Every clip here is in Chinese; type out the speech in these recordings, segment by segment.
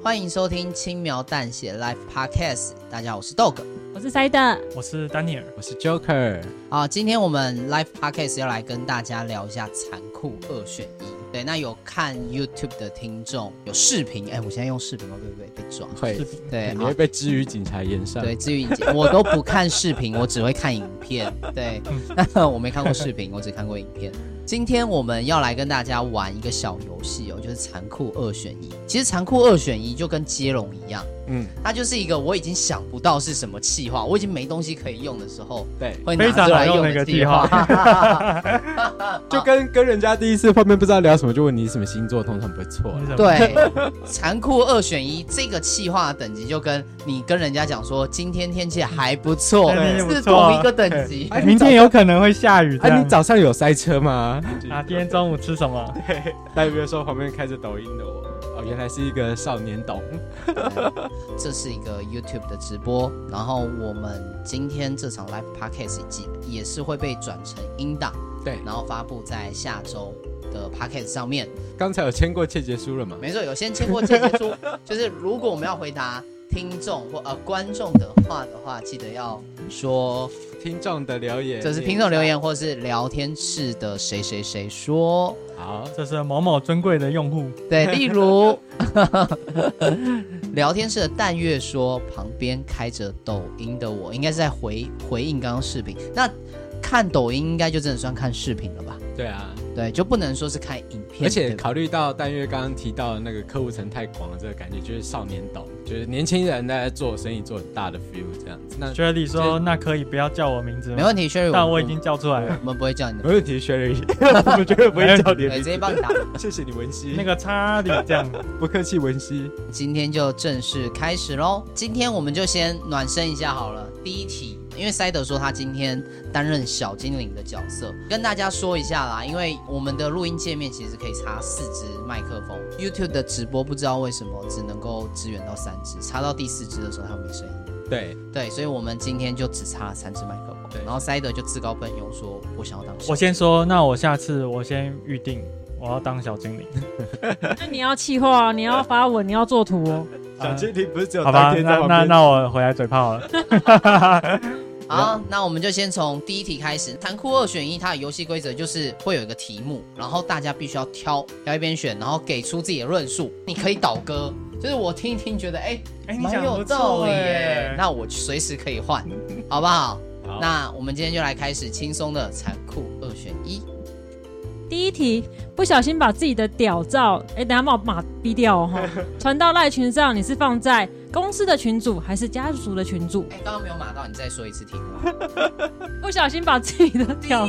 欢迎收听轻描淡写 Live Podcast。大家好，我是 Dog， 我是 Side， 我是 Daniel， 我是 Joker。 今天我们 Live Podcast 要来跟大家聊一下残酷2选1。对，那有看 YouTube 的听众有视频，我现在用视频会不会被抓？ 会， 对， 你会被支语警察延上。 对，支语警察，我都不看视频，我只会看影片。对，我没看过视频，我只看过影片。今天我们要来跟大家玩一个小游戏哦，就是残酷2选1。其实残酷2选1就跟接龙一样，它就是一个我已经想不到是什么企划，我已经没东西可以用的时候， 对， 会拿出来用的企划， 就跟人家第一次碰面不知道聊什么，就问你什么星座，通常不会错。 对，残酷2选1这个企划等级就跟你跟人家讲说今天天气还不错，是同一个等级。 明天有可能会下雨。 你早上有塞车吗？ 今天中午吃什么？ 代表说旁边开着抖音的我，原来是一个少年懂。 这是一个 YouTube 的直播，然后我们今天这场 Live Podcast 也是会被转成音档， 对， 然后发布在下周的 Podcast 上面。 刚才有签过切结书了吗？ 没错，有先签过切结书，就是如果我们要回答听众或观众的话，记得要说听众的留言， 这是听众留言，或是聊天室的谁谁谁说。 好， 这是某某尊贵的用户。 对，例如聊天室的淡月说，旁边开着抖音的我，应该是在回应刚刚视频。那看抖音应该就真的算看视频了吧？ 对啊， 对，就不能说是看影片。 而且考虑到淡月刚刚提到的那个客户层太广了，这个感觉就是少年懂，就是年轻人在做生意做很大的 feel 这样子。那 Sherry 说：“那可以不要叫我名字吗？” 没问题 ，Sherry， 但我已经叫出来了。 我们不会叫你的。 没问题 ，Sherry， 我们绝对不会叫你的名字， 直接帮你打。 谢谢你，文熙。 那个查理这样， 不客气，文熙。 今天就正式开始咯。今天我们就先暖身一下好了。第一题。因为塞德说他今天担任小精灵的角色，跟大家说一下啦。因为我们的录音界面其实可以插4支麦克风 ，YouTube 的直播不知道为什么只能够支援到3支，插到第4支的时候它没声音。对，所以我们今天就只插了3支麦克风。然后塞德就自告奋勇说：“我想要当小精灵。” 我先说，那我下次我先预定，我要当小精灵。 那你要企划，你要发文，你要做图哦。 小精灵不是只有当天在旁边？那我回来嘴炮了。 好，那我们就先从第一题开始。残酷2选1，它的游戏规则就是会有一个题目，然后大家必须要挑一边选，然后给出自己的论述。你可以倒歌，就是我听一听觉得蛮有道理耶，那我随时可以换，好不好？好，那我们今天就来开始轻松的残酷2选1。 第一题，不小心把自己的屌照，等一下把我码逼掉哦，传到赖群上，你是放在公司的群组还是家族的群组？ 刚刚没有码到，你再说一次题目。 不小心把自己的屌，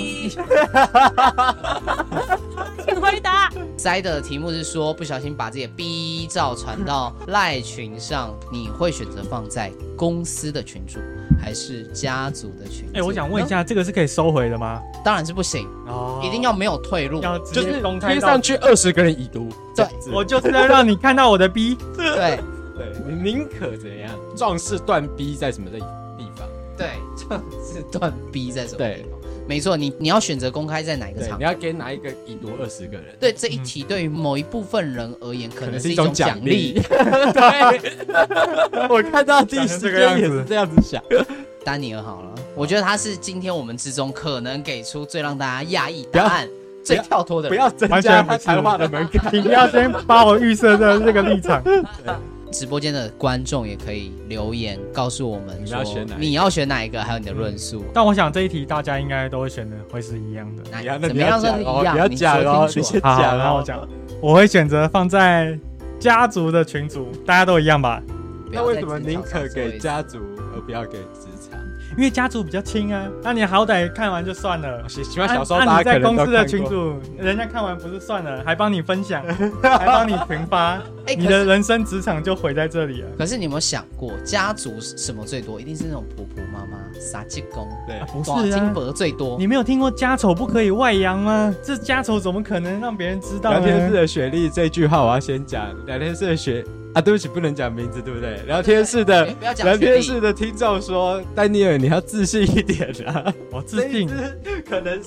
请回答。 塞的题目是说，不小心把自己的 B 照传到赖群上，你会选择放在公司的群组还是家族的群组？ 我想问一下，这个是可以收回的吗？ 当然是不行，一定要没有退路， 就是贴上去20个人已读。 对， 我就是要让你看到我的 B。 对， 你宁可怎样？壮士断 B 在什么地方？ 对，壮士断 B 在什么地方？没错，你要选择公开在哪一个场合？ 你要给哪一个已读20个人？ 对，这一题对于某一部分人而言，可能是一种奖励。 对，我看到第一时间也是这样子想。 丹尼尔好了，我觉得他是今天我们之中可能给出最让大家讶异答案、最跳脱的人。 不要增加他谈话的门槛， 你不要先把我预设的这个立场。 直播间的观众也可以留言告诉我们说你要选哪一个，还有你的论述。 但我想这一题大家应该都会选的会是一样的。 怎么样说是一样？ 你要讲哦，你先讲。 然后我讲，我会选择放在家族的群组，大家都一样吧？ 那为什么宁可给家族而不要给职场？ 因为家族比较轻啊，那你好歹看完就算了。 喜欢小时候大家可能都看过。 你在公司的群组，人家看完不是算了，还帮你分享，还帮你群发，你的人生职场就毁在这里了。 可是你有没有想过，家族什么最多？一定是那种婆婆妈妈、撒鸡公， 对， 不是啊， 金箔最多。 你没有听过家丑不可以外扬吗？这家丑怎么可能让别人知道呢？ 聊天室的雪莉这句话我要先讲，聊天室的雪。对不起，不能讲名字，对不对？聊天室的听众说，丹尼尔，你要自信一点啊！ 我自信， 可能是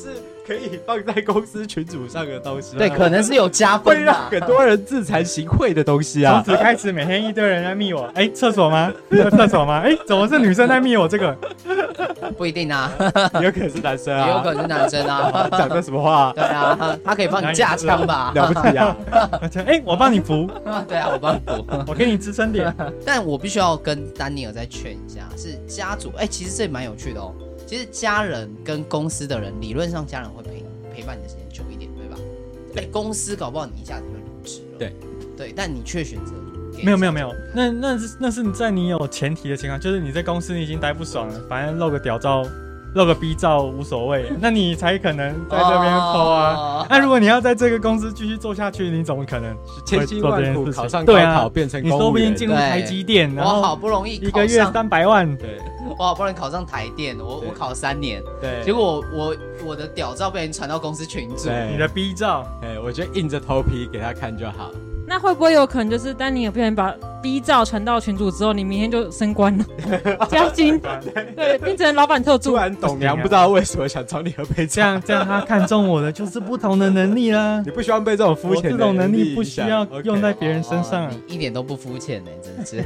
可以放在公司群组上的东西， 对，可能是有加会让分的。 很多人自惭形秽的东西啊。 从此开始每天一堆人在密我，厕所吗？厕所吗？怎么是女生在密我这个？ 不一定啊， 有可能是男生啊， 也有可能是男生啊。 讲的什么话？ 对啊，他可以帮你架枪吧？ 了不起啊！ 我帮你扶， 对啊，我帮你扶。 我给你支撑点。 但我必须要跟丹尼尔再劝一下，是家族。其实这蛮有趣的哦。其实家人跟公司的人，理论上家人会陪伴你的时间久一点，对吧？公司搞不好你一下子就离职了。对，但你却选择没有，那是在你有前提的情况，就是你在公司你已经待不爽了，反正露个屌照、露个逼照无所谓，那你才可能在这边 po 啊。那如果你要在这个公司继续做下去，你怎么可能千辛万苦考上高考变成公务员？ 你说不定进入台积电，然后我好不容易一个月300万， 对，我好不容易考上台电，我考3年， 对， 结果我的屌照被人传到公司群组， 你的逼照， 我就硬着头皮给他看就好。 那会不会有可能就是丹尼尔不小心把 B 照传到群组之后，你明天就升官了，加薪，对，变成老板特助。 突然董娘不知道为什么想找你喝杯这样他看中我的就是不同的能力啦。 你不希望被这种肤浅的这种能力不需要用在别人身上， 你一点都不肤浅呢，真是。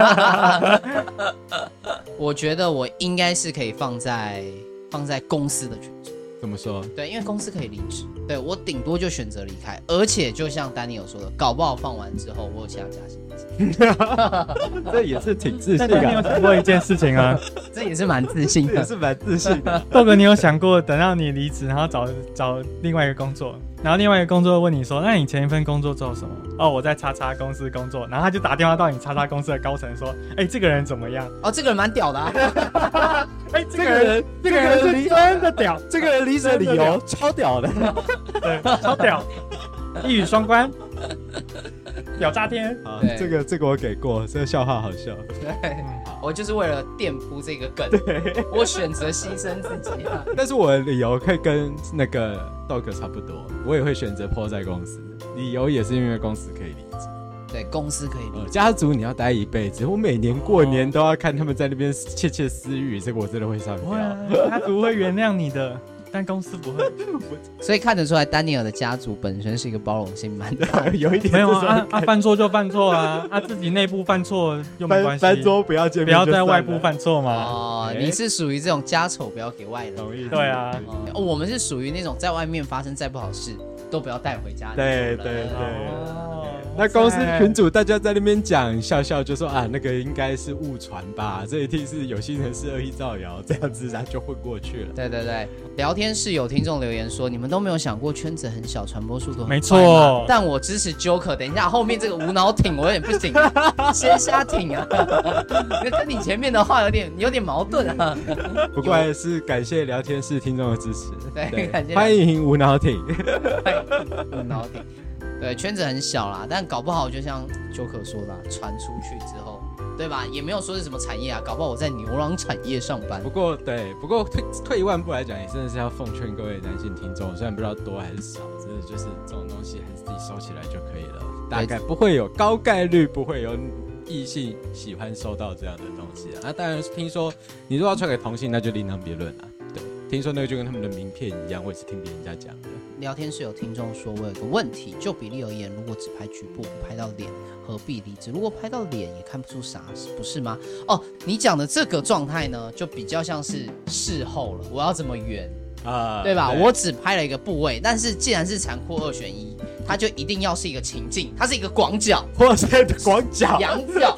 我觉得我应该是可以放在公司的群组。 怎么说？ 对，因为公司可以离职，对我顶多就选择离开，而且就像丹尼有说的，搞不好放完之后我有其他加薪。 这也是挺自信的。 但你有想过一件事情啊？ 这也是蛮自信的， 也是蛮自信的。 豆哥，你有想过等到你离职，然后找另外一个工作，然后另外一个工作问你说，那你前一份工作做什么？我在叉叉公司工作，然后他就打电话到你叉叉公司的高层说，这个人怎么样？ 这个人蛮屌的啊。 这个人是真的屌， 这个人离职的理由超屌的， 对，超屌，一语双关，屌炸天。 这个我给过，这个笑话好笑。 对，我就是为了垫铺这个梗，我选择牺牲自己。 但是我的理由可以跟那个豆哥差不多，我也会选择破在公司，理由也是因为公司可以离职。 对，公司可以离职。 家族你要待一辈子，我每年过年都要看他们在那边窃窃私语，这个我真的会上吊。 家族会原谅你的，但公司不会。 所以看得出来，丹尼尔的家族本身是一个包容性蛮大的， 有一点没有犯错就犯错啊，自己内部犯错又没关系， 翻桌不要见面， 不要在外部犯错嘛。 你是属于这种家丑不要给外人， 对啊。 我们是属于那种在外面发生再不好事都不要带回家的。 对。那公司群组大家在那边讲笑笑，就说那个应该是误传吧，这一定是有心人士恶意造谣，这样子然后就混过去了。 对，聊天室有听众留言说，你们都没有想过圈子很小，传播速度很快吗？ 没错， 但我支持 Joker。等一下后面这个无脑挺我有点不行，先瞎挺啊，跟你前面的话有点矛盾啊。 不过还是感谢聊天室听众的支持， 对，感谢欢迎无脑挺， 无脑挺。对，圈子很小啦，但搞不好就像 Joker 说的，传出去之后，对吧？也没有说是什么产业啊，搞不好我在牛郎产业上班。 不过退一万步来讲，也真的是要奉劝各位男性听众，虽然不知道多还是少，真的就是这种东西还是自己收起来就可以了，大概不会有高概率不会有异性喜欢收到这样的东西啊。那当然听说你如果要传给同性，那就另当别论了。对，听说那个就跟他们的名片一样，我也是听别人家讲的。 聊天室有听众说，我有个问题，就比例而言，如果只拍局部不拍到脸，何必离职？如果拍到脸也看不出啥，不是吗？你讲的这个状态呢，就比较像是事后了，我要怎么圆对吧？我只拍了一个部位，但是既然是残酷2选1，它就一定要是一个情境，它是一个广角， 或者是广角、 仰角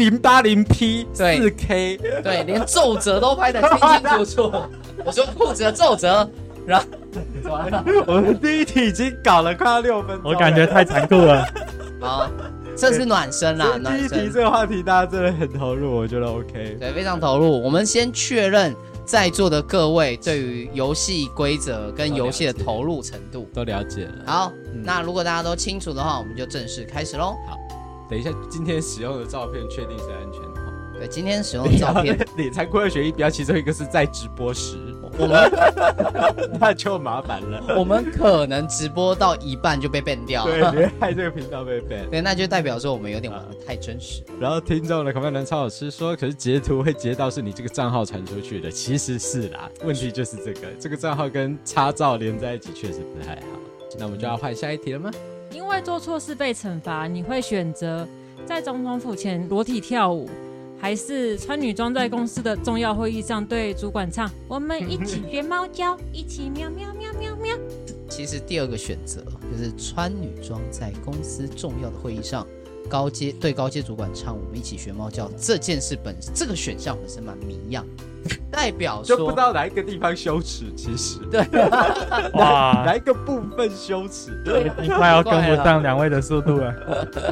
1080p 4K， 对，连皱褶都拍得清清楚楚。我说裤子的皱褶，然后我们第一题已经搞了快要6分钟， 我感觉太残酷了。 好，这是暖身啦， 第一题这个话题大家真的很投入，我觉得 OK， 对，非常投入。我们先确认在座的各位对于游戏规则跟游戏的投入程度都了解了。 好，那如果大家都清楚的话，我们就正式开始咯。 好，等一下今天使用的照片确定是安全的。 对，今天使用的照片， 你残酷2选1，不要其中一个是在直播时。 我们那就麻烦了。 我们可能直播到一半就被 ban 掉对， 了。 你会害这个频道被 ban。 对，那就代表说我们有点玩得太真实。 然后听众的口南超老师说，可是截图会截到是你这个账号传出去的，其实是啦。问题就是这个账号跟插照连在一起确实不太好。那我们就要换下一题了吗？ 因为做错事被惩罚，你会选择在总统府前裸体跳舞，还是穿女装在公司的重要会议上对主管唱“我们一起学猫叫，一起喵喵喵喵喵”？ 其实第二个选择就是穿女装在公司重要的会议上对高阶主管唱我们一起学猫叫这件事本身，这个选项本身蛮迷样，代表说就不知道哪一个地方羞耻，其实对哇， 哪一个部分羞耻？ 你快要跟不上两位的速度了。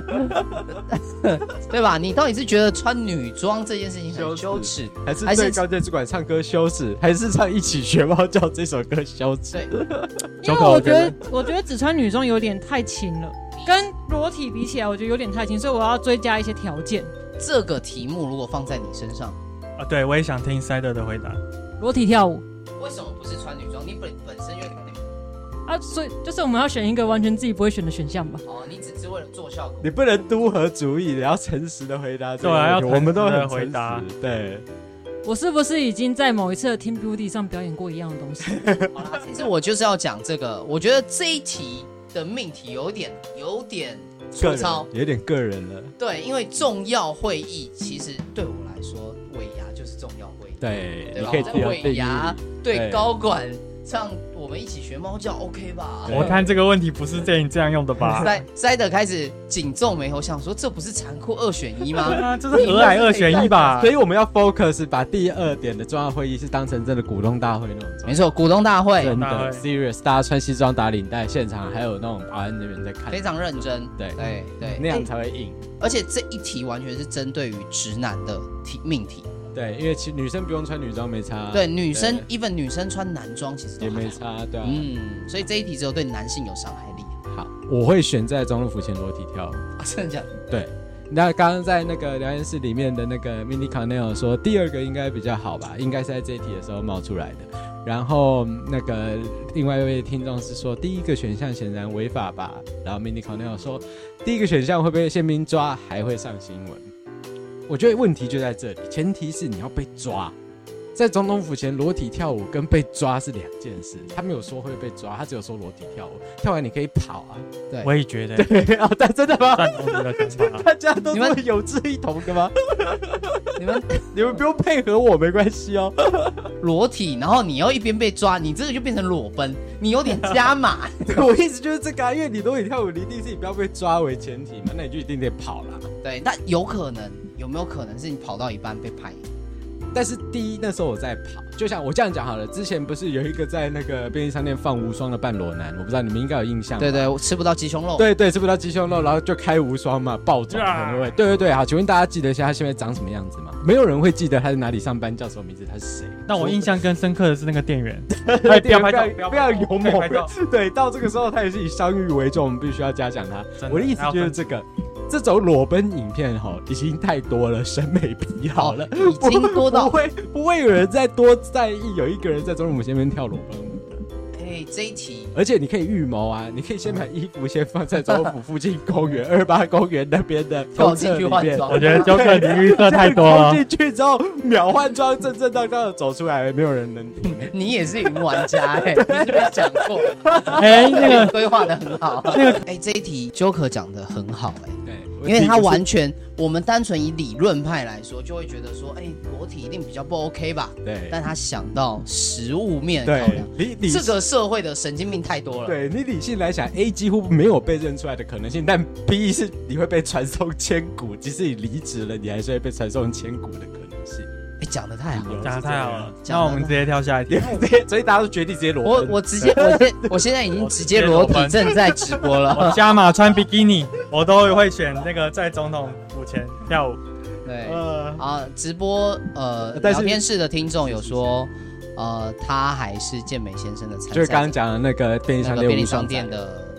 对吧？你到底是觉得穿女装这件事情很羞耻， 还是对高阶主管唱歌羞耻，还是唱一起学猫叫这首歌羞耻？ 对， 因为我觉得只穿女装有点太轻了，跟裸体比起来，我觉得有点太轻，所以我要追加一些条件。 这个题目如果放在你身上， 对，我也想听 Cider 的回答。 裸体跳舞为什么不是穿女装？你本身因为啊，所以就是我们要选一个完全自己不会选的选项吧？ 哦，你只是为了做效果， 你不能都合主义，你要诚实的回答这个问题。 对啊要诚实地我们都很回答诚实。对， 我是不是已经在某一次的 Team Beauty 上表演过一样的东西？ 好啦，其实我就是要讲这个，我觉得这一题的命题有点粗糙， 有点个人了。 对，因为重要会议其实对我来说，尾牙就是重要会议， 对， 对吧？ 你可以提尾牙对对高管唱我们一起学猫叫 OK 吧？ 我看这个问题不是这样用的吧？ 塞德开始紧皱眉头，想说这不是残酷2选1吗？ 啊，这是和蔼2选1吧？ 所以我们要 focus 把第二点的重要会议是当成真的股东大会那种状态。 没错，股东大会真的 serious， 大家穿西装打领带，现场还有那种保安那边在看， 非常认真， 对对， 那样才会硬。 而且这一题完全是针对于直男的命题。 对，因为其实女生不用穿女装没差。 对，女生 even 女生穿男装其实都也没差，对啊。 所以这一题只有对男性有伤害力。 好，我会选在总统府前裸体跳舞。 真的假的？ 对。那刚刚在那个聊天室里面的那个 Mini Cornell 说，第二个应该比较好吧，应该是在这一题的时候冒出来的。然后那个另外一位听众是说，第一个选项显然违法吧。然后 Mini Cornell 说，第一个选项会被宪兵抓，还会上新闻。我觉得问题就在这里，前提是你要被抓。在总统府前裸体跳舞跟被抓是两件事，他没有说会被抓，他只有说裸体跳舞，跳完你可以跑啊。 对， 我也觉得。 对哦，但真的吗？ 赞同你的想法。 大家都这么有志一同的吗？你们不用配合我没关系哦。 裸体，然后你要一边被抓，你这个就变成裸奔，你有点加码。 我意思就是这个啊，因为你裸体跳舞，你一定是以不要被抓为前提嘛，那你就一定得跑啦。 对，但有没有可能是你跑到一半被拍？ 但是第一，那时候我在跑，就像我这样讲好了。之前不是有一个在那个便利商店放无双的半裸男，我不知道你们应该有印象。 对对，我吃不到鸡胸肉。 对对，吃不到鸡胸肉，然后就开无双嘛，暴走很会。对对对，好，请问大家记得一下他现在长什么样子吗？没有人会记得他在哪里上班，叫什么名字，他是谁。 那我印象更深刻的是那个店员， 不要拍照，不要勇猛。对，到这个时候他也是以商誉为重，我们必须要嘉奖他。我的意思就是这个。这种裸奔影片已经太多了，审美疲劳了， 已经多到不会有人再多在意有一个人在总统府前面跳裸奔舞的。 这一题， 而且你可以预谋啊，你可以先把衣服先放在总统府附近公园28公园那边的跳进去换装。 我觉得Joker你预测太多了。 进去之后秒换装，正正当当的走出来，没有人能停。 你也是云玩家你是不是讲过？ 那个规划的很好。这一题 Joker 讲的很好因为他完全，我们单纯以理论派来说，就会觉得说，裸体一定比较不 OK 吧？ 对。 但他想到实物面考量，这个社会的神经病太多了。 对你理性来想 ，A 几乎没有被认出来的可能性，但 B 是你会被传送千古，即使你离职了，你还是会被传送千古的可能性。 讲得太好了， 讲得太好了。那我们直接跳下一题， 所以大家都决定直接裸奔。 我现在已经直接裸体正在直播了。 我加码穿比基尼，我都会选那个在总统府前跳舞。 对，直播聊天室的听众有说，他还是健美先生的参赛， 就是刚刚讲的那个便利商店的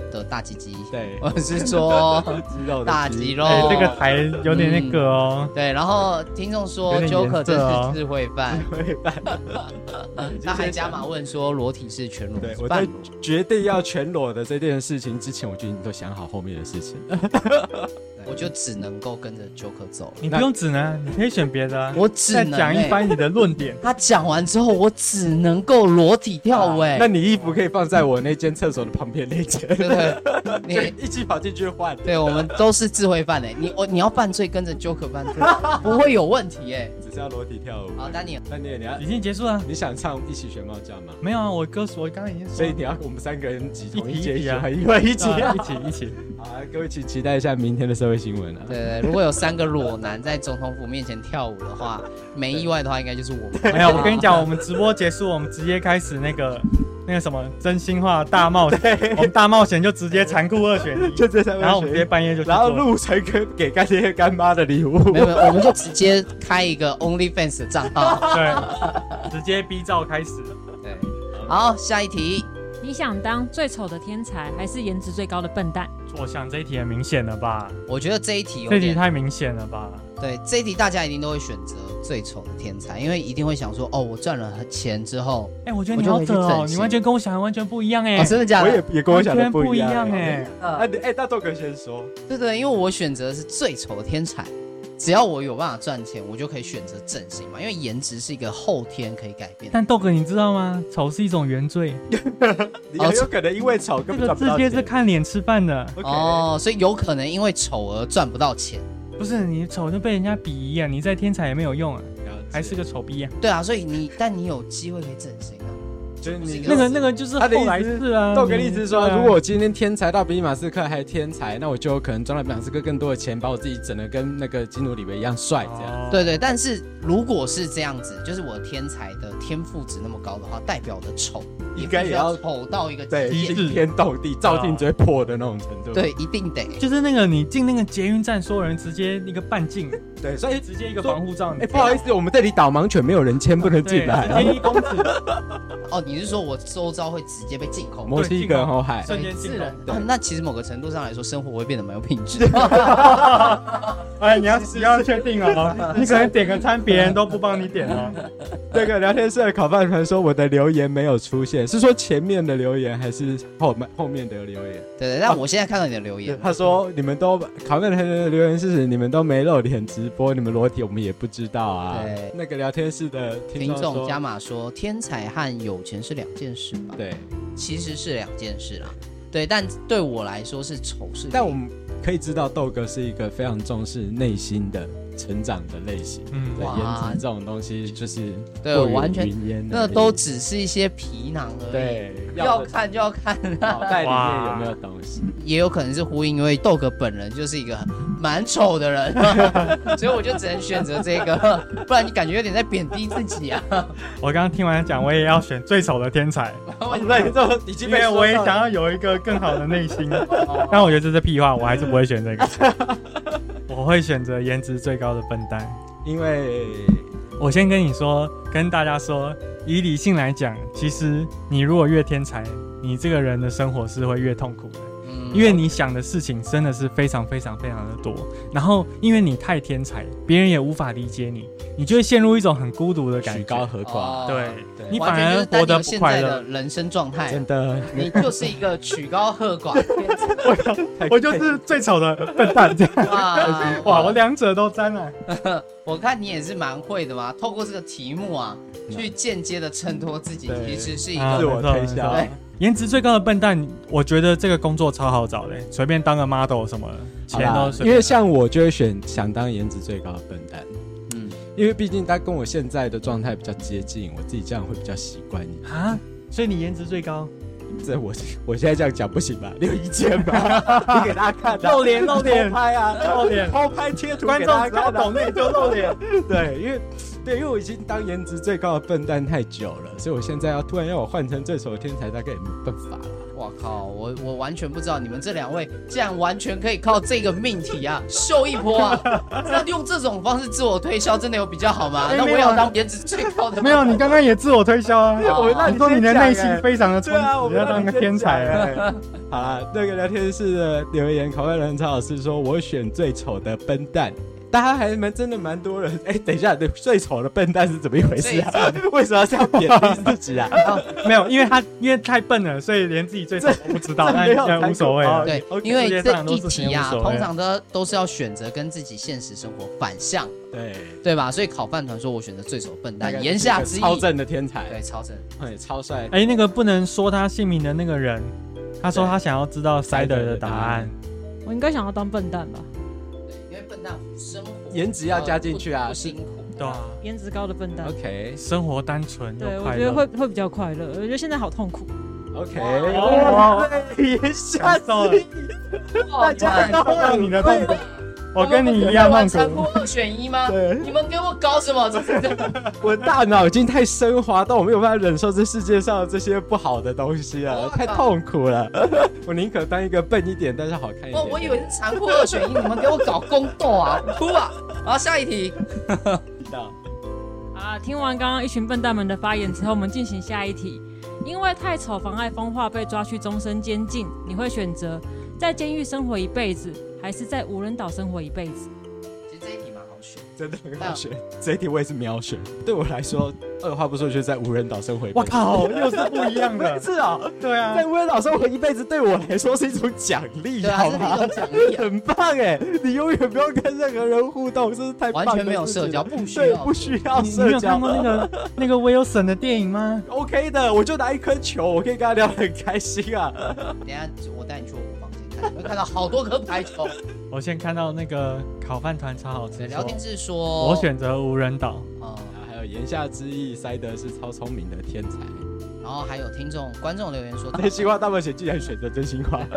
的大鸡鸡， 对， 我是说肌肉的大肌肉。 这个台有点那个哦。 对，然后听众说有点颜色 Joker 真是智慧范， 会办。 他还加码问说裸体是全裸。 对，我在决定要全裸的这件事情之前，我就已经都想好后面的事情了。 我就只能够跟着 Joker 走。 你不用只能，你可以选别的啊。 我只能再讲一番你的论点。 他讲完之后，我只能够裸体跳舞。 那你衣服可以放在我那间厕所的旁边那间， 对对， 你一起跑进去换。 对，我们都是智慧犯你要犯罪跟着 Joker 犯罪，不会有问题哎。 只是要裸体跳舞。 好，丹尼， 你要已经结束了。 你想唱一起学猫叫吗？ 没有啊，我歌词我刚刚已经说了。 所以你要我们3个人挤同一一起啊， 一起。 好啊，各位请期待一下明天的社会新闻啊。 对，如果有3个裸男在总统府面前跳舞的话，没意外的话，应该就是我们。 没有，我跟你讲，我们直播结束，我们直接开始那个什么真心话大冒险，我们大冒险就直接残酷2选1， 就这3， 然后我们直接半夜就去做， 然后录成给干爹干妈的礼物。 没有，我们就直接开一个 OnlyFans 的账号。 对，直接逼照开始。 对，好，下一题。 你想当最丑的天才，还是颜值最高的笨蛋？ 我想这一题很明显了吧？ 我觉得这一题有这点题太明显了吧？ 对，这一题大家一定都会选择最丑的天才，因为一定会想说，哦，我赚了钱之后， 我觉得你好扯哦，你完全跟我想的完全不一样哎。 真的假的？ 我也跟我想的不一样哎。 大豆哥先说。 对，因为我选择的是最丑的天才。只要我有办法赚钱，我就可以选择整形嘛，因为颜值是一个后天可以改变的。 但豆哥，你知道吗？丑是一种原罪， 你很有可能因为丑根本赚不到钱。 这个世界是看脸吃饭的哦，所以有可能因为丑而赚不到钱。 不是你丑就被人家鄙夷啊，你在天才也没有用啊，还是个丑逼啊。 对啊，所以但你有机会可以整形啊。 就是你那个就是后来事啊。 豆哥的意思是说，如果我今天天才到比利马斯克还天才，那我就有可能赚到比利马斯克更多的钱，把我自己整得跟那个基努里维一样帅，这样。 对，但是如果是这样子，就是我天才的天赋值那么高的话，代表的丑应该也要丑到一个惊天动地、照镜只会破的那种程度。 对，一定得。 就是那个你进那个捷运站，所有人直接一个半径， 对，所以直接一个防护罩。 不好意思，我们这里导盲犬没有人签，不能进来。 直接1公尺。 哦，你是说我周遭会直接被净空？ 墨西哥红海瞬间净空。那其实某个程度上来说，生活会变得蛮有品质。 你要确定哦，你可能点个餐，别人都不帮你点哦。 这个聊天室的烤饭团说我的留言没有出现，是说前面的留言还是后面的留言？ 对，但我现在看到你的留言， 他说你们都烤饭团的留言是你们都没露脸直播，你们裸体我们也不知道啊。 对， 那个聊天室的听众加码说，天才和有钱是2件事吧？ 对， 其实是2件事啦。对，但对我来说是丑事。 但我们可以知道豆哥是一个非常重视内心的成长的类型。对，颜值这种东西就是对，完全那都只是一些皮囊而已。 对， 要看就要看脑袋里面有没有东西。 也有可能是呼应，因为豆哥本人就是一个蛮丑的人，所以我就只能选择这个，不然你感觉有点在贬低自己啊。 我刚刚听完讲，我也要选最丑的天才， 因为我也想要有一个更好的内心，但我觉得这是屁话，我还是不会选这个。我会选择颜值最高的笨蛋， 因为我先跟你说，跟大家说，以理性来讲，其实你如果越天才，你这个人的生活是会越痛苦的。因为你想的事情真的是非常非常非常的多，然后因为你太天才，别人也无法理解你，你就会陷入一种很孤独的感觉， 曲高和寡。 对，你反而活得不快乐。 人生状态真的， 你就是一个曲高和寡。 我就是最丑的笨蛋，这样。哇，我2者都沾了。 我看你也是蛮会的嘛，透过这个题目啊，去间接的衬托自己，其实是一个自我推销。 颜值最高的笨蛋，我觉得这个工作超好找的，随便当个 model 什么的，钱都随便。 因为像我就会想当颜值最高的笨蛋，因为毕竟他跟我现在的状态比较接近，我自己这样会比较习惯一点啊。所以你颜值最高？ 这我现在这样讲不行吧？你有意见吧？你给大家看， 露脸偷拍啊，露脸偷拍贴图给大家看， 懂内就露脸。 对，因为我已经当颜值最高的笨蛋太久了，所以我现在突然要我换成最丑的天才，大概也没办法了。 哇靠！我完全不知道你们这2位竟然完全可以靠这个命题啊秀一波啊！那用这种方式自我推销，真的有比较好吗？那我要当颜值最高的吗？ 没有，你刚刚也自我推销啊！你说你的内心非常的充实， 我要当个天才。 好啦，那个聊天室的留言，考官人曹老师说：“我选最丑的笨蛋。”大家还真的蛮多人。等一下，最丑的笨蛋是怎么一回事啊？为什么要这样贬低自己啊？ 没有，因为太笨了，所以连自己最丑都不知道，那也无所谓了。 对，因为这一题啊，通常都是要选择跟自己现实生活反向，对吧？所以考饭团说我选择最丑笨蛋，言下之意超正的天才， 对，超正， 超帅。 那个不能说他姓名的那个人，他说他想要知道 Cider 的答案。 我应该想要当笨蛋吧？ 因为笨蛋生活颜值要加进去啊， 不辛苦， 对啊， 颜值高的笨蛋。 OK， 生活单纯， 对，我觉得会比较快乐。我觉得现在好痛苦。 OK， 言下之意，大家看到你的痛苦，我跟你一样痛苦。 残酷2选1吗？你们给我搞什么？ 我大脑已经太升华到我没有办法忍受这世界上这些不好的东西了，太痛苦了。我宁可当一个笨一点但是好看一点。 我以为是残酷2选1，你们给我搞宫斗啊，哭啊！好，下一题。 听完刚刚一群笨蛋们的发言之后，我们进行下一题。因为太丑妨碍风化被抓去终身监禁，你会选择在监狱生活一辈子，还是在无人岛生活一辈子？ 其实这一题蛮好选， 真的很好选。这一题我也是秒选。对我来说，二话不说就是在无人岛生活一辈子。 我靠，又是不一样的。 是啊， 对啊， 在无人岛生活一辈子对我来说是一种奖励，好吗？ 是一种奖励， 很棒哎！你永远不用跟任何人互动，这是太棒了， 完全没有社交，不需要社交。你有看过那个 Wilson 的电影吗 ？OK 的，我就拿一颗球，我可以跟他聊得很开心啊。 等一下我带你去我房间看，会看到好多颗排球。 我先看到那个烤饭团超好吃。 聊天室说， 我选择无人岛。 还有言下之意，塞德是超聪明的天才。 然后还有观众留言说， 真心话大冒险竟然选择真心话。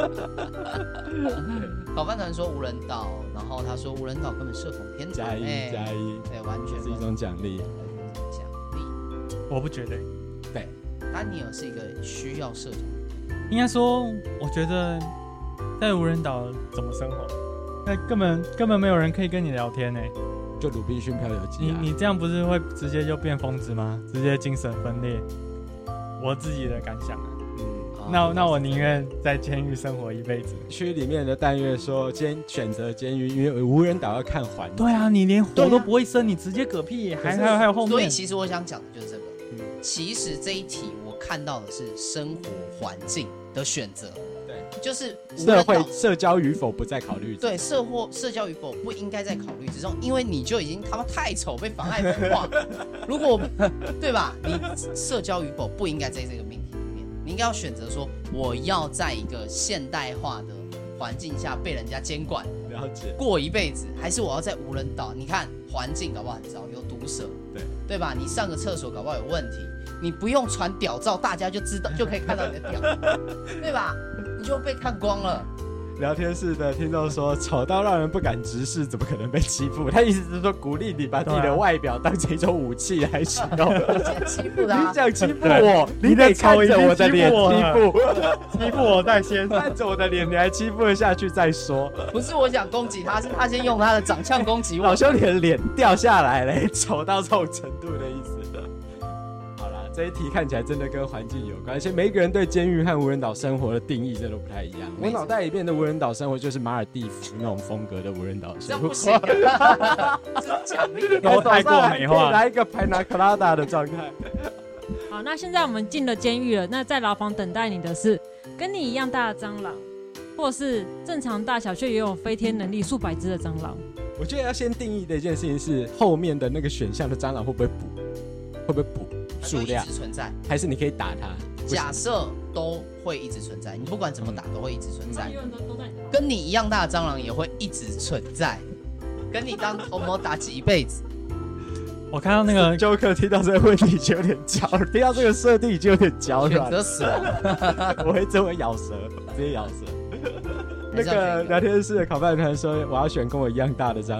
烤饭团说无人岛，然后他说无人岛根本设逢天才， 加一， 对，完全是一种奖励。 我不觉得。 对，丹尼尔是一个需要社交。 应该说，我觉得在无人岛怎么生活，那根本没有人可以跟你聊天呢。 就鲁滨逊漂流记啊！ 你这样不是会直接就变疯子吗？直接精神分裂。我自己的感想啊。那我宁愿在监狱生活一辈子。 区里面的但愿说，选择监狱，因为无人岛要看环境。 对啊，你连火都不会生，你直接嗝屁，还有后面。 所以其实我想讲的就是这个。其实这一题我看到的是生活环境的选择。就是社交与否不在考虑之中， 对社交与否不应该在考虑之中，因为你就已经他妈太丑被妨碍风化。如果对吧，你社交与否不应该在这个命题里面，你应该要选择说我要在一个现代化的环境下被人家监管， 了解过一辈子，还是我要在无人岛？你看环境搞不好很糟，有毒蛇，对吧？你上个厕所搞不好有问题，你不用传屌照，大家就知道就可以看到你的屌，对吧？你就被看光了。 聊天室的听众说，丑到让人不敢直视，怎么可能被欺负？他意思是说，鼓励你把自己的外表当成一种武器来使用。你想欺负我，你得看着我的脸欺负我在先， 看着我的脸，你还欺负了下去再说。 不是我想攻击他，是他先用他的长相攻击我。 老兄，你的脸掉下来嘞，丑到这种程度的意思。这一题看起来真的跟环境有关，而且每一个人对监狱和无人岛生活的定义真的不太一样。我脑袋里面的无人岛生活就是马尔地夫那种风格的无人岛生活， 这不行， 都太过美化， 来一个 Pina Colada 的状态。 好，那现在我们进了监狱了，那在牢房等待你的是跟你一样大的蟑螂，或是正常大小却拥有飞天能力数百只的蟑螂。 我觉得要先定义的一件事情是后面的那个选项的蟑螂会不会补数量一直存在， 还是你可以打它？ 假设都会一直存在，你不管怎么打都会一直存在。跟你一样大的蟑螂也会一直存在，跟你当头毛打几辈子。 我看到那个 Joker 听到这个问题就有点焦，听到这个设定就有点焦软。 选择死亡， 我会这么咬舌，直接咬舌。那个聊天室的烤饭团说，我要选跟我一样大的蟑螂。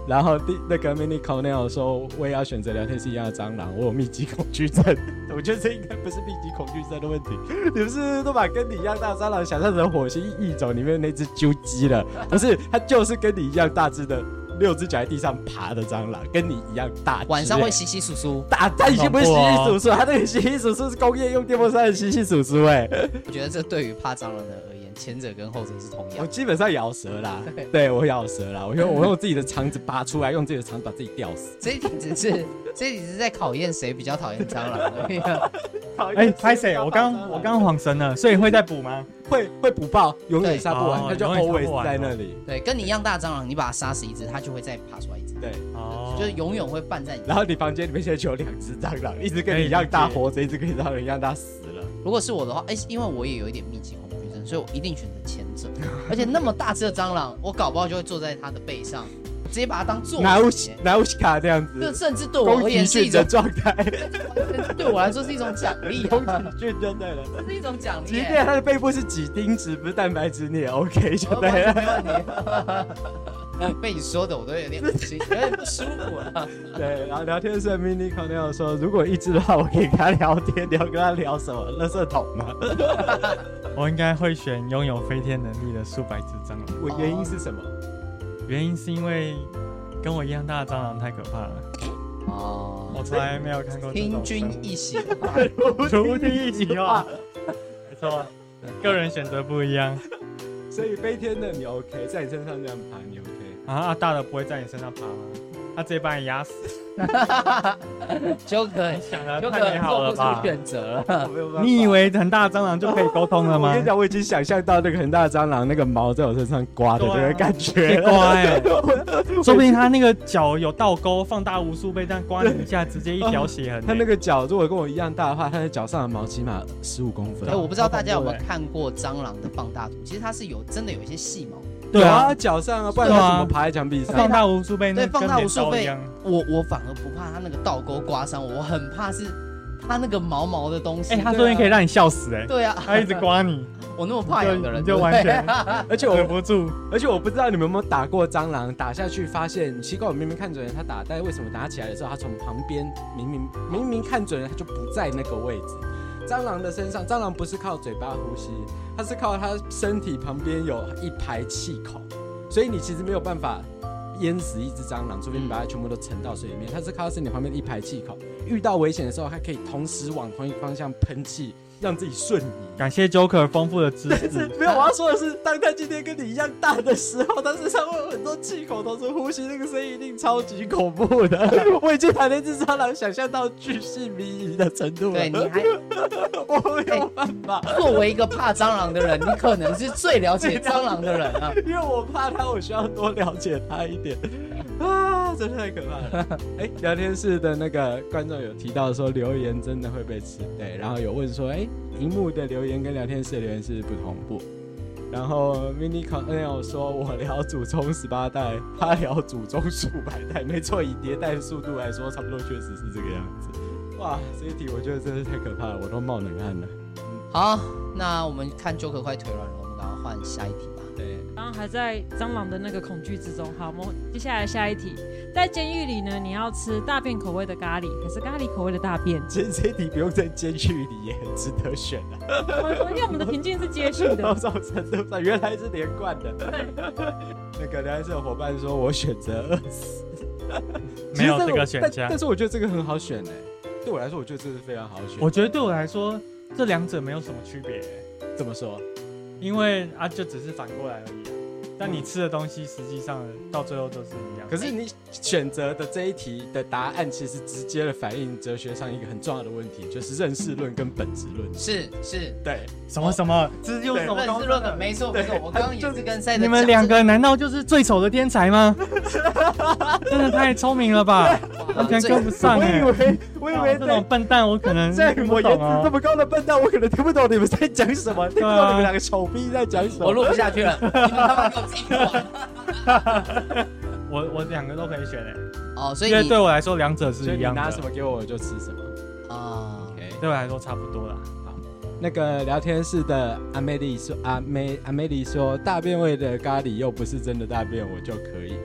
然后那个 Mini Cornell 说，我也要选择聊天室一样的蟑螂，我有密集恐惧症。我觉得这应该不是密集恐惧症的问题，你们是不是都把跟你一样大的蟑螂想象成火星异种里面那只啾鸡了？不是，它就是跟你一样大只的6只脚在地上爬的蟑螂，跟你一样大只。 晚上会稀稀疏疏。 它已经不是稀稀疏疏，它那个稀稀疏疏是工业用电风扇的稀稀疏疏。 我觉得这对于怕蟑螂的而言，前者跟后者是同样。 我基本上咬舌啦，对我咬舌啦，我用自己的肠子拔出来，用自己的肠子把自己吊死。 这一题只是在考验谁比较讨厌蟑螂而已。 哎，拍谁？我刚晃神了，所以会再补吗？ 会补爆，永远杀不完，它就 always 在那里。 对，跟你一样大的蟑螂，你把它杀死一只，它就会再爬出来一只。 对， 就是永远会伴在你。 然后你房间里面现在就有2只蟑螂，一只跟你一样大活着，一只跟你一样大死了。 如果是我的话，因为我也有一点密集恐惧症，所以我一定选择前者。而且那么大只的蟑螂，我搞不好就会坐在它的背上，直接把它当坐骑， 拿乌西卡这样子， 这甚至对我而言是一种状态， 对我来说是一种奖励。 宫崎骏就对了， 这是一种奖励。 即便它的背部是几丁质，不是蛋白质，你也 OK 就对了。 没问题。被你说的我都有点恶心，有点不舒服了。 对，然后聊天室的 Mini Cornell 说，如果一只的话，我可以跟他聊天，跟他聊什么？垃圾桶吗？ 我应该会选拥有飞天能力的数百只蟑螂。 我原因是什么？ 原因是因为跟我一样大的蟑螂太可怕了。我从来没有看过这种。 听君一席话， 如听一席话。没错，个人选择不一样。 所以飞天的你 OK， 在你身上这样爬你 OK 啊？大的不会在你身上爬吗？他直接把你压死。 就可以想的太美好了吧？ 选择了。 你以为很大的蟑螂就可以沟通了吗？ 我跟你讲，我已经想象到那个很大的蟑螂那个毛在我身上刮的那个感觉了。 刮说不定他那个脚有倒钩，放大无数倍，这样刮你一下，直接一条血痕。 他那个脚如果跟我一样大的话，他的脚上的毛起码15公分。 我不知道大家有没有看过蟑螂的放大图，其实它是真的有一些细毛。 对啊，脚上啊，不然它怎么爬在墙壁上？ 放大无数倍， 对，放大无数倍。我反而不怕它那个倒钩刮伤我，我很怕是它那个毛毛的东西。 它说不定可以让你笑死对啊， 它一直刮你。 我那么怕痒的人， 你就完全， 而且我忍不住。 而且我不知道你们有没有打过蟑螂，打下去发现奇怪，我明明看准了它打，但是为什么打起来的时候，它从旁边明明看准了，它就不在那个位置。蟑螂的身上，蟑螂不是靠嘴巴呼吸，它是靠它身体旁边有一排气孔，所以你其实没有办法淹死一只蟑螂，除非你把它全部都沉到水里面。它是靠身体旁边的一排气孔，遇到危险的时候，它可以同时往同一个方向喷气，让自己瞬移。 感谢 Joker 丰富的知识。 没有，我要说的是，当他今天跟你一样大的时候，他身上会有很多气孔同时呼吸，那个声音一定超级恐怖的。我已经把那只蟑螂想象到巨细靡遗的程度了。 对，你还我没有办法。 作为一个怕蟑螂的人，你可能是最了解蟑螂的人啊。 因为我怕他，我需要多了解他一点。啊，真的太可怕了！聊天室的那个观众有提到说留言真的会被吃，对，然后有问说，荧幕的留言跟聊天室的留言是不同步。然后 Mini Cornell 说，我聊祖宗18代，他聊祖宗数百代，没错，以迭代的速度来说，差不多确实是这个样子。哇，这一题我觉得真是太可怕了，我都冒冷汗了。 好，那我们看 Joker 快腿软了，我们赶快换下一题吧。 对， 刚刚还在蟑螂的那个恐惧之中。好，我们接下来下一题，在监狱里呢，你要吃大便口味的咖喱，还是咖喱口味的大便？ 这一题不用在监狱里也很值得选啊。 因为我们的情境是接续的， 某种程度上原来是连贯的。那个聊天室的伙伴说，我选择饿死。 没有这个选项， 但是我觉得这个很好选对我来说，我觉得这是非常好选。 我觉得对我来说，这两者没有什么区别。 怎么说？ 因为就只是反过来而已但你吃的东西实际上到最后都是一样。 可是你选择的这一题的答案，其实直接的反映哲学上一个很重要的问题，就是认识论跟本质论。 是， 对， 什么，这是用什么认识论的？没错。我刚刚也是跟赛德。 你们两个难道就是最丑的天才吗？真的太聪明了吧，完全跟不上我以为这种笨蛋，我可能在我颜值这么高的笨蛋，我可能听不懂你们在讲什么，听不懂你们两个丑逼在讲什么。 我录不下去了，你们他妈给我自己玩。 我两个都可以选所以因为对我来说两者是一样的。 你拿什么给我就吃什么 OK， 对我来说差不多啦。 好，那个聊天室的阿美丽说，大便味的咖喱又不是真的大便，我就可以。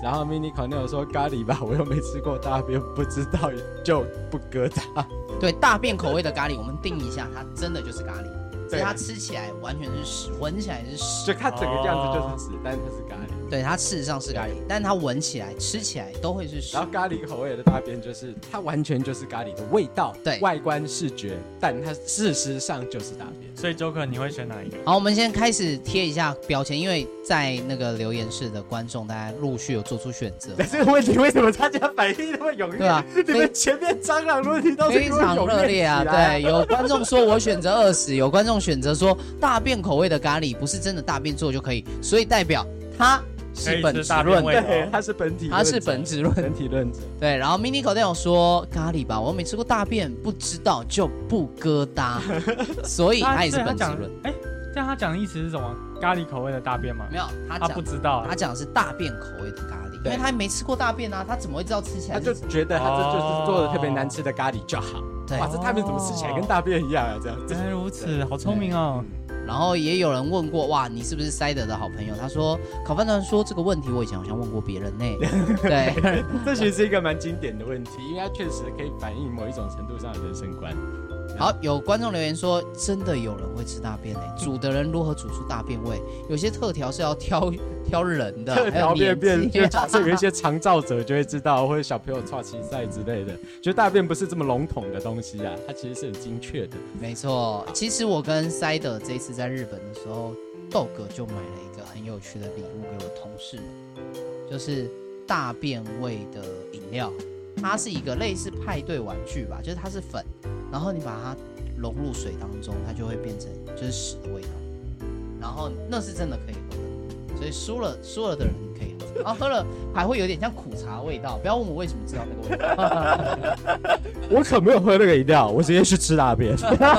然后 Mini Cornell 说咖喱吧，我又没吃过大便，不知道就不疙瘩。 对，大便口味的咖喱，我们定义一下，它真的就是咖喱，所以它吃起来完全是屎，闻起来是屎， 就它整个样子就是屎，但是它是咖喱。 对，它事实上是咖喱，但它闻起来、吃起来都会是屎。 然后咖喱口味的大便就是它完全就是咖喱的味道， 对， 外观视觉，但它事实上就是大便。 所以 Joker 你会选哪一个？ 好，我们先开始贴一下标签，因为在那个留言室的观众，大家陆续有做出选择。 这个问题为什么大家反应那么踊跃？ 对啊， 你们前面蟑螂问题都非常热烈啊！对，有观众说我选择20，有观众选择说大便口味的咖喱不是真的大便做就可以，所以代表它是本质论， 对，它是本体， 它是本质论， 本体论者。 对，然后 Mini Cornell 说咖喱吧，我没吃过大便，不知道就不疙瘩，所以它也是本质论。 这样他讲的意思是什么？咖喱口味的大便吗？ 没有，他不知道， 他讲的是大便口味的咖喱，因为他没吃过大便啊，他怎么会知道吃起来？ 他就觉得他这就是做的特别难吃的咖喱就好。 对， 哇，这大便怎么吃起来跟大便一样啊？这样， 原来如此，好聪明哦。 然后也有人问过，哇，你是不是塞德的好朋友？他说，烤饭团说这个问题我以前好像问过别人呢。对， 这其实是一个蛮经典的问题，因为它确实可以反映某一种程度上的人生观。 好，有观众留言说，真的有人会吃大便煮的人如何煮出大便味？有些特调是要挑人的， 特调便，就假设有一些长照者就会知道，或者小朋友串起赛之类的，就大便不是这么笼统的东西啊，它其实是很精确的。 没错，其实我跟塞德这一次在日本的时候，豆哥就买了一个很有趣的礼物给我同事们，就是大便味的饮料。它是一个类似派对玩具吧，就是它是粉，然后你把它融入水当中，它就会变成就是屎的味道，然后那是真的可以喝的，所以输了的人可以喝，然后喝了还会有点像苦茶味道，不要问我为什么知道那个味道， 我可没有喝那个饮料，我直接去吃大便。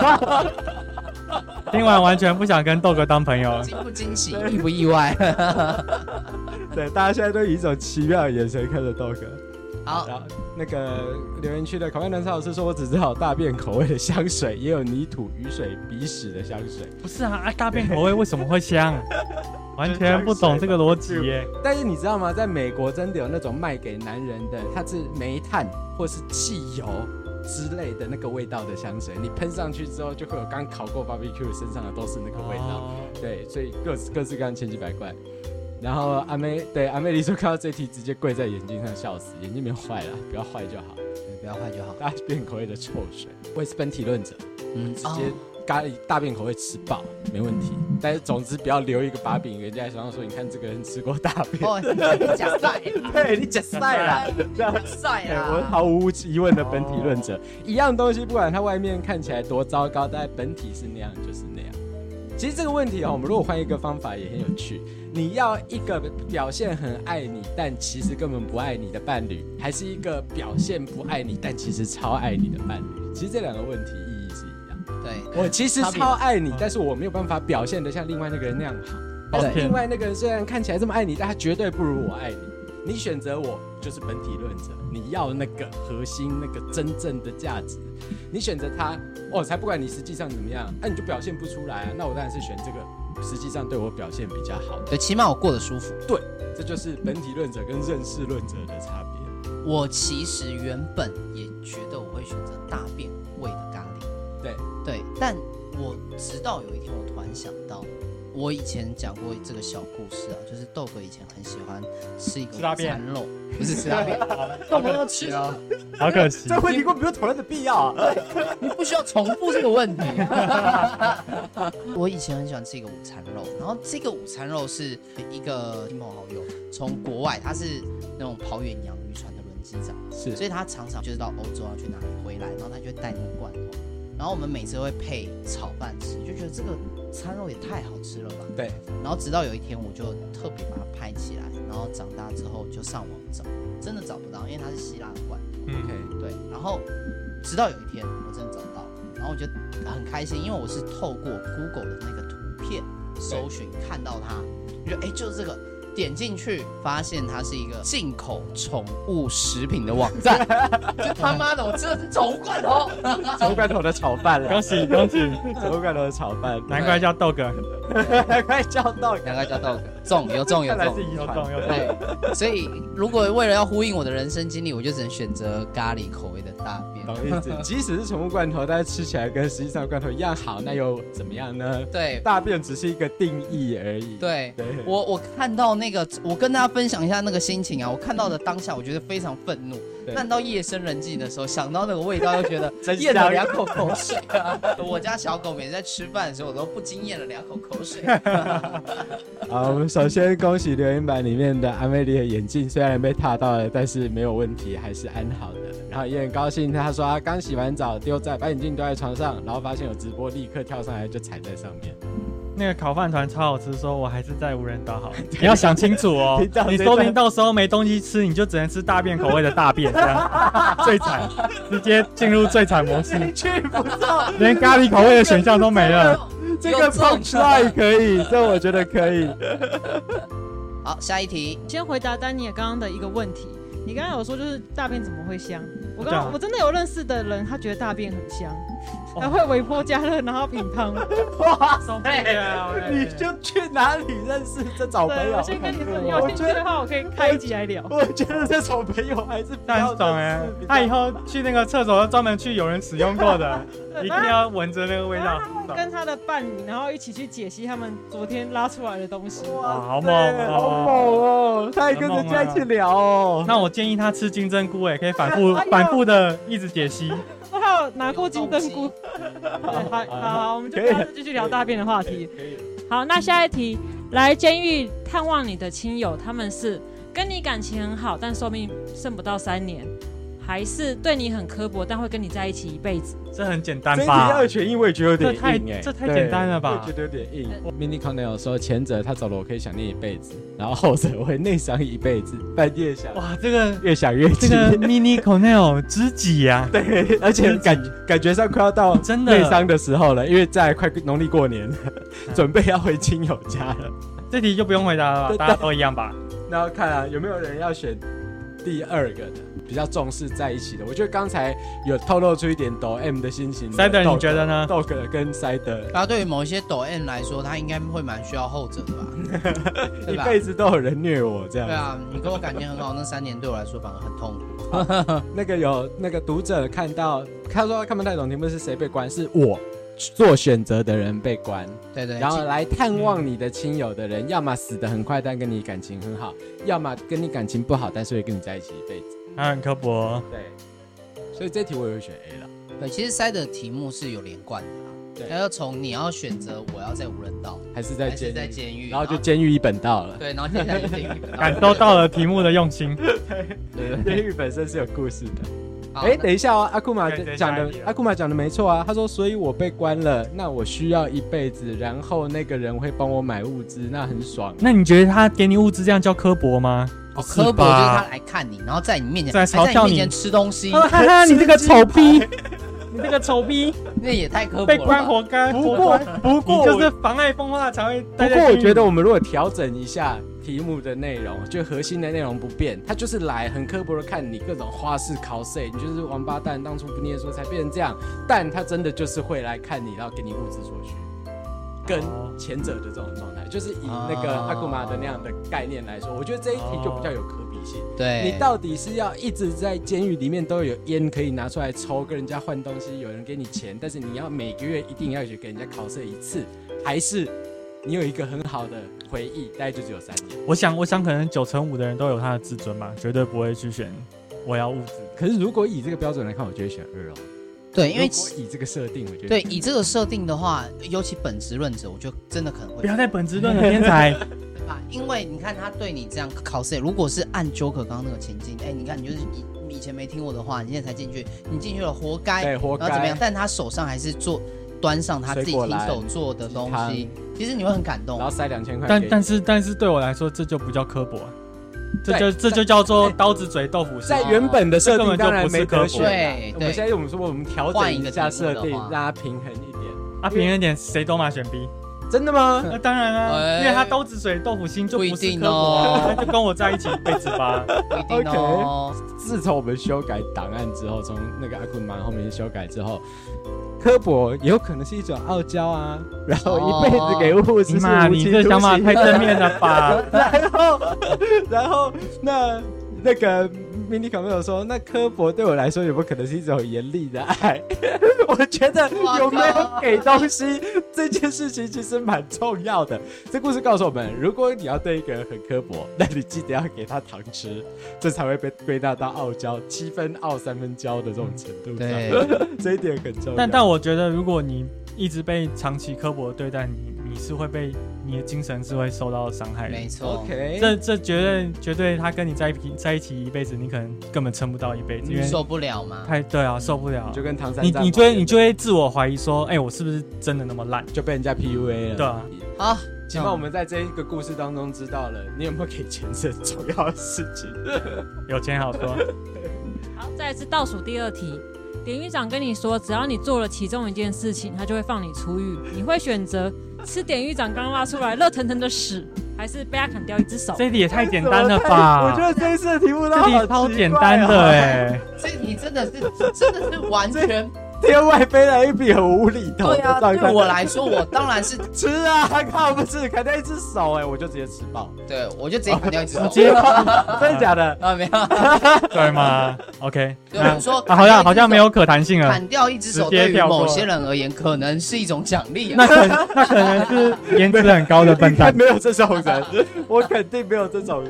听完完全不想跟豆哥当朋友， 惊不惊喜，意不意外？ 对，大家现在都以一种奇妙的眼神看着豆哥。 好， 然后那个留言区的烤饭团老师说，我只知道大便口味的香水，也有泥土、雨水、鼻屎的香水。 不是啊，大便口味为什么会香？完全不懂这个逻辑耶。 但是你知道吗？在美国真的有那种卖给男人的，它是煤炭或是汽油之类的那个味道的香水，你喷上去之后，就会有刚烤过 barbecue 身上的都是那个味道。对，所以各式各样千奇百怪。然后阿妹丽说看到这题直接跪在眼睛上笑死，眼睛没有坏了，不要坏就好， 对，不要坏就好。 大便口味的臭水，我也是本体论者，直接咖喱大便口味吃爆没问题，但是总之不要留一个把柄，人家手上说你看这个人吃过大便， 你假赛， 对你假赛啦， 假赛啦， 我毫无疑问的本体论者，一样东西不管它外面看起来多糟糕，但本体是那样就是那样。其实这个问题我们如果换一个方法也很有趣。你要一个表现很爱你，但其实根本不爱你的伴侣，还是一个表现不爱你，但其实超爱你的伴侣？其实这两个问题意义是一样。 对， 我其实超爱你，但是我没有办法表现得像另外那个人那样好。但是另外那个人虽然看起来这么爱你，但他绝对不如我爱你。你选择我就是本体论者，你要那个核心、那个真正的价值。你选择他，才不管你实际上怎么样，你就表现不出来啊。那我当然是选这个。实际上对我表现比较好， 对，起码我过得舒服。 对，这就是本体论者跟认识论者的差别。 我其实原本也觉得我会选择大便味的咖喱，对，但我直到有一天我突然想到，我以前讲过这个小故事啊，就是豆哥以前很喜欢吃一个午餐肉，不是吃大便，豆哥要吃啊， 好可惜， 这问题根本没有讨论的必要啊， 你不需要重复这个问题。我以前很喜欢吃一个午餐肉，然后这个午餐肉是一个亲朋好友从国外，他是那种跑远洋渔船的轮机长， 是， 所以他常常就是到欧洲要去哪里回来，然后他就会带那个罐头，然后我们每次会配炒饭吃，就觉得这个餐肉也太好吃了吧。 对， 然后直到有一天我就特别把它拍起来，然后长大之后就上网找，真的找不到，因为它是希腊的罐头。 OK， 对，然后直到有一天我真的找到，然后我就很开心，因为我是透过 Google 的那个图片搜寻看到它，我就就是这个， 点进去发现它是一个进口宠物食品的网站，就他妈的，我吃的是宠物罐头， 宠物罐头的炒饭了， 恭喜恭喜， 宠物罐头的炒饭， 难怪叫豆哥， 难怪叫豆哥， 中有中， 有中。 对，所以如果为了要呼应我的人生经历，我就只能选择咖喱口味的大便。 懂意思？即使是宠物罐头，但是吃起来跟实际上的罐头一样好，那又怎么样呢？ 对， 大便只是一个定义而已。 对，我看到那个，我跟大家分享一下那个心情啊。我看到的当下，我觉得非常愤怒。看到夜深人静的时候，想到那个味道，又觉得咽了2口口水啊。我家小狗每次在吃饭的时候，我都不禁咽了2口口水。 好，我们首先恭喜留言板里面的阿妹丽的眼镜，虽然被踏到了，但是没有问题，还是安好的。然后也很高兴，他说他刚洗完澡，把眼镜丢在床上，然后发现有直播，立刻跳上来就踩在上面。 那个烤饭团超好吃，说我还是在无人岛好。你要想清楚哦，你说不定到时候没东西吃，你就只能吃大便口味的大便，这样最惨，直接进入最惨模式， 去不到， 连咖喱口味的选项都没了。 这个 punchline 可以，这我觉得可以。 好，下一题， 先回答丹尼尔刚刚的一个问题。你刚刚有说就是大便怎么会香？我真的有认识的人，他觉得大便很香，还会微波加热，然后品汤。 哇塞！你就去哪里认识这种朋友？ 我先跟你说，有兴趣的话，我可以开一集来聊。 我觉得这种朋友还是比较爽哎。他以后去那个厕所，专门去有人使用过的，一定要闻着那个味道。 跟他的伴侣，然后一起去解析他们昨天拉出来的东西。 哇，好猛哦！ 好猛哦！他还跟人家一起聊哦。 那我建议他吃金针菇，可以反复的一直解析。 我还有拿过金针菇。好，我们就不要继续聊大便的话题。好，那下一题，来监狱探望你的亲友，他们是跟你感情很好，但寿命剩不到3年，还是对你很刻薄，但会跟你在一起一辈子？ 这很简单吧？ 这一题2选1，我也觉得有点硬这太简单了吧？ 我觉得有点硬。Mini Cornell 说前者他走了我可以想念一辈子，然后后者我会内伤一辈子，半夜想。 哇，这个越想越气。 这个 Mini Cornell 知己呀。 对，而且感觉上快要到真的内伤的时候了，因为再快农历过年了，准备要回亲友家了。 这题就不用回答了吧？大家都一样吧？ 那要看啊，有没有人要选第2个的？比较重视在一起的，我觉得刚才有透露出一点抖 M 的心情。 Sider 你觉得呢？ 豆哥跟 Sider， 然后对于某一些抖 M 来说，他应该会蛮需要后者的吧？ 一辈子都有人虐我这样。 对啊，你跟我感情很好，那3年对我来说反而很痛苦。 那个读者看到，他说看不太懂题目是谁被关，是我做选择的人被关。 对， 然后来探望你的亲友的人，要么死得很快但跟你感情很好，要么跟你感情不好但是会跟你在一起一辈子。 他很刻薄。 对，所以这题我有选 A 了。 对，其实塞的题目是有连贯的啦。对，要从你要选择我要在无人岛还是在监狱， 然后就监狱一本道了。 对，然后接下来就监狱一本道。 感受到了题目的用心。 对，监狱本身是有故事的。等一下哦，阿库玛讲的没错啊。他说，所以我被关了，那我需要一辈子，然后那个人会帮我买物资，那很爽。 那你觉得他给你物资这样叫刻薄吗？ 刻薄就是他来看你，然后在你面前在嘲笑你吃东西。 哈哈，你这个丑逼，你这个丑逼， 那也太刻薄了。 被关活该。不过你就是妨碍风化才会。 不过我觉得我们如果调整一下题目的内容，就核心的内容不变，他就是来很刻薄的看你各种花式cos，你就是王八蛋，当初不念书才变成这样。但他真的就是会来看你，然后给你物资所需。跟前者的这种状态，就是以那个阿库玛的那样的概念来说，我觉得这一题就比较有可比性。 对， 你到底是要一直在监狱里面都有烟可以拿出来抽，跟人家换东西，有人给你钱，但是你要每个月一定要去给人家考试一次，还是你有一个很好的回忆，大概就只有3年？ 我想可能9成5的人都有他的自尊吧，绝对不会去选我要物质。 可是如果以这个标准来看，我就会选2哦。 对，因为以这个设定，我觉得对以这个设定的话，尤其本质论者，我就真的可能会不要再本质论了，天才， 对吧？因为你看他对你这样考试，如果是按 Joker 刚刚那个情境，你看你就是以前没听我的话，你现在才进去，你进去了活该， 对，活该， 然后怎么样？但他手上还是端上他自己亲手做的东西，其实你会很感动， 然后塞2000块， 但是对我来说，这就不叫刻薄啊。这就叫做刀子嘴豆腐心。 在原本的设定当然没得选。 对， 我们现在说我们调整一下设定，让它平衡一点。 平衡一点，谁都嘛选 B。 真的吗？ 那当然啊，因为他兜子水豆腐心就不是科博啊，那就跟我在一起一辈子吧。 不一定哦。 自从我们修改档案之后，从那个阿库玛后面修改之后，科博也有可能是一种傲娇啊，然后一辈子给护士是无期徒刑。 你这想法太正面了吧？ 然后那个迷你可没有说，那科博对我来说有没有可能是一种严厉的爱？我觉得有没有给东西这件事情其实蛮重要的。这故事告诉我们，如果你要对一个人很刻薄，那你记得要给他糖吃，这才会被归纳到傲娇，7分傲3分娇的这种程度上。对，这一点很重要。 但我觉得，如果你一直被长期刻薄对待，你是会被你的精神是会受到伤害的。 没错 ，OK， 这绝对，他跟你在一起一辈子，你可能根本撑不到一辈子，因为受不了嘛。 对啊，受不了。 就跟唐三你就会自我怀疑说，我是不是真的那么烂？ 就被人家 PUA 了。 对啊。 好， 起码我们在这一个故事当中知道了，你有没有给钱是很重要的事情。 有钱好说。 好，再来是倒数第2题。典狱长跟你说，只要你做了其中一件事情，他就会放你出狱。你会选择吃典狱长刚拉出来热腾腾的屎，还是被他砍掉一只手？ 这题也太简单了吧！ 我觉得这一次的题目都好奇怪哦， 超简单的这题真的是完全天外飞来一笔很无厘头的状态。 对我来说，我当然是吃啊，靠不是砍掉一只手我就直接吃爆。 对，我就直接砍掉一只手。 真的假的？ 没有。 对吗 ？OK。 对，我说好像没有可谈性了。 砍掉一只手对于某些人而言，可能是一种奖励啊。 那可能是颜值很高的笨蛋。 没有这种人，我肯定没有这种人。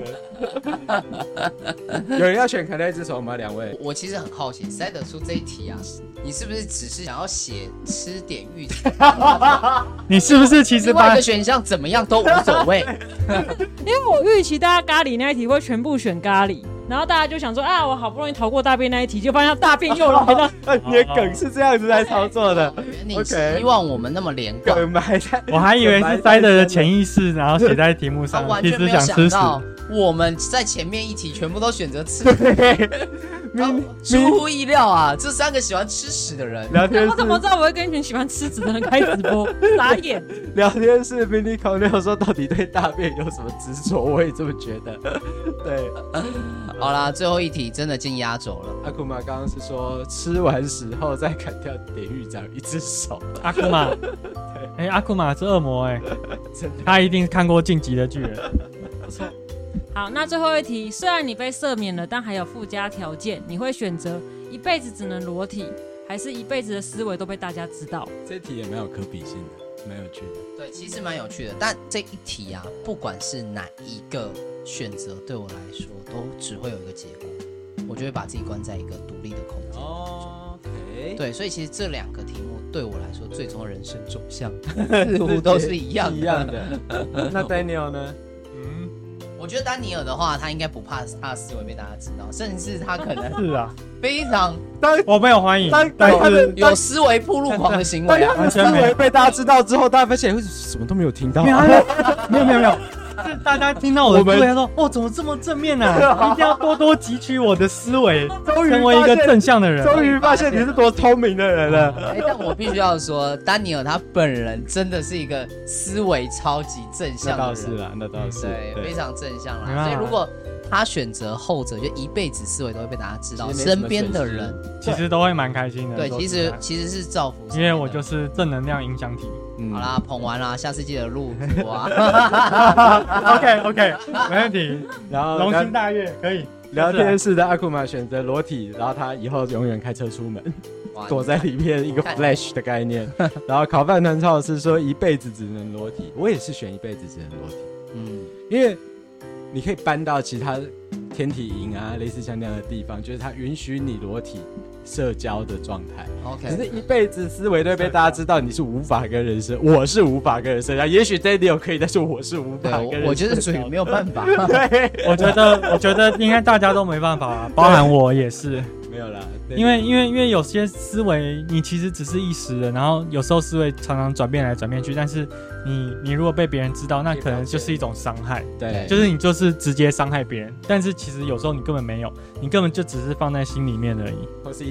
有人要选砍掉一只手吗？两位？ 我其实很好奇，塞得出这一题啊，你是不是只是想要写吃典狱长？ 你是不是其实另外一个选项怎么样都无所谓？ 因为我预期大家咖喱那一题会全部选咖喱，然后大家就想说啊，我好不容易逃过大便那一题，就发现大便又来了。 你的梗是这样子来操作的。 你希望我们那么连贯？ 我还以为是塞德的潜意识，然后写在题目上，其实想吃屎。 我们在前面一题全部都选择吃，出乎意料啊！这3个喜欢吃屎的人， 我怎么知道我会跟一群喜欢吃屎的人开直播？傻眼！ 聊天室mini口六说，到底对大便有什么执着？我也这么觉得。对， 好啦，最后一题真的进压轴了。 阿库玛刚刚是说吃完屎后再砍掉典狱长一只手。 阿库玛，阿库玛是恶魔他一定看过《晋级的巨人》。 不错。好，那最后一题，虽然你被赦免了，但还有附加条件，你会选择一辈子只能裸体，还是一辈子的思维都被大家知道？ 这题也蛮有可比性的，蛮有趣的。 对，其实蛮有趣的，但这一题啊，不管是哪一个选择，对我来说都只会有一个结果，我就会把自己关在一个独立的空间当中。对，所以其实这2个题目对我来说，最终人生走向似乎都是一样的。 那 Daniel 呢？ 我觉得丹尼尔的话，他应该不怕他的思维被大家知道，甚至他可能是啊， 非常我没有怀疑，但是有思维暴露狂的行为啊。 完全没有被大家知道之后，大家发现什么都没有听到。 没有。是大家听到我的思维，他说：“怎么这么正面呢？一定要多多汲取我的思维，成为一个正向的人。” 终于发现你是多聪明的人了。 但我必须要说，丹尼尔他本人真的是一个思维超级正向的人。 那倒是， 对，非常正向啦。所以如果他选择后者，就一辈子思维都会被大家知道，身边的人其实都会蛮开心的。 对，其实是造福， 因为我就是正能量影响体。 好啦，捧完啦，下次记得录我啊。 OK， 没问题。然后龙心大悦可以。 聊天室的阿库玛选择裸体，然后他以后永远开车出门，躲在里面一个 flash 的概念。然后烤饭团超老师说一辈子只能裸体，我也是选一辈子只能裸体。因为你可以搬到其他天体营啊，类似像那样的地方，就是它允许你裸体社交的状态。 OK， 可是一辈子思维都会被大家知道，你是无法跟人生，我是无法跟人社交。也许 Daniel 可以，但是我是无法跟人社交。 我觉得属于没有办法。 对， 我觉得应该大家都没办法，包含我也是。 没有啦， 因为有些思维你其实只是一时的，然后有时候思维常常转变来转变去，但是你如果被别人知道，那可能就是一种伤害。 对， 就是你就是直接伤害别人，但是其实有时候你根本没有，你根本就只是放在心里面而已， 或是一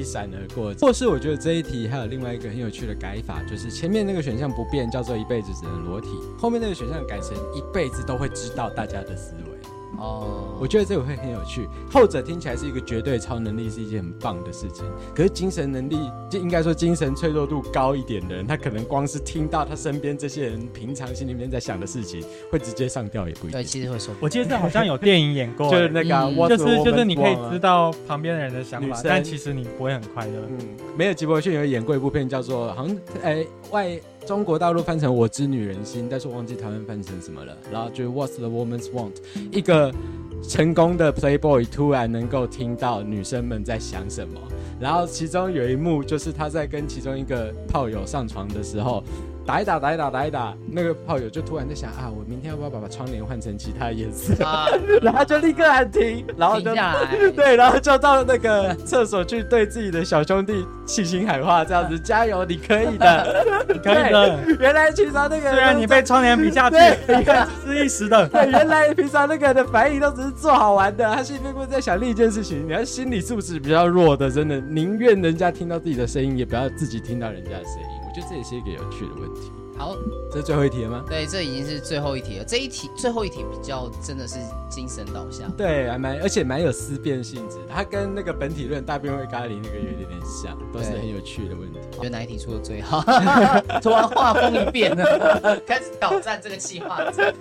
一闪而过。或是我觉得这一题还有另外一个很有趣的改法，就是前面那个选项不变，叫做一辈子只能裸体，后面那个选项改成一辈子都会知道大家的思维。我觉得这个会很有趣。后者听起来是一个绝对超能力，是一件很棒的事情。可是精神能力，就应该说精神脆弱度高一点的人，他可能光是听到他身边这些人平常心里面在想的事情，会直接上吊也不一定。 对，其实会受不了。 我记得这好像有电影演过， 就是那个、 就是你可以知道旁边的人的想法，但其实你不会很快乐。 梅尔吉伯逊有演过一部片叫做好像中国大陆翻成我知女人心，但是我忘记台湾翻成什么了。然后就是 What's the woman's want， 一个成功的 playboy 突然能够听到女生们在想什么，然后其中有一幕就是他在跟其中一个炮友上床的时候，打一打，那个炮友就突然在想啊，我明天要不要把窗帘换成其他颜色然后就立刻喊停，然后就停下来对，然后就到那个厕所去对自己的小兄弟信心喊话，这样子加油，你可以的， 你可以的。 原来平常那个虽然你被窗帘比下去，你看只是一时的。 对，原来平常那个人的反应都只是做好玩的，他心里面会在想另一件事情。你要心理素质比较弱的，真的宁愿人家听到自己的声音，也不要自己听到人家的声音。我觉得这也是一个有趣的问题。 好， 这是最后一题了吗？ 对，这已经是最后一题了。这一题最后一题比较真的是精神导向， 对，而且蛮有思辨性质的。它跟那个本体论大便会咖喱那个有点像，都是很有趣的问题。 我觉得哪一题出的最好？突然画风一变了，开始挑战这个企划。